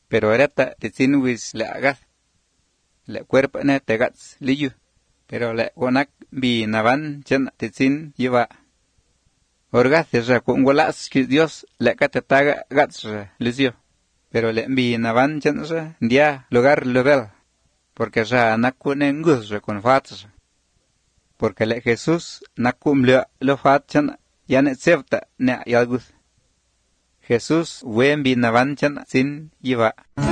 pero reta tizin wis le agat. Le cuerpo ne tegats liyu, pero le wonak bi navan chen tizin yiva. Orgat ra kungolas ki Dios le katetaga gats ra lizio, pero le bi navan chen ra dia lugar level, porque ra nakune ngus ra con fats. Porque le Jesús nakumle lo fat chen yan tsefta ne yalgus. Jesús wen bi navan chen sin yiva.